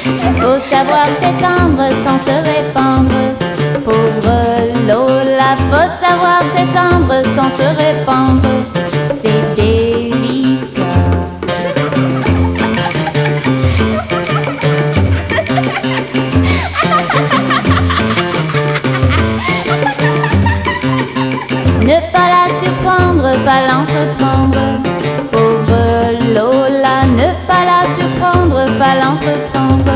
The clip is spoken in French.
Faut savoir s'étendre sans se répandre. Pauvre Lola, faut savoir s'étendre sans se répandre.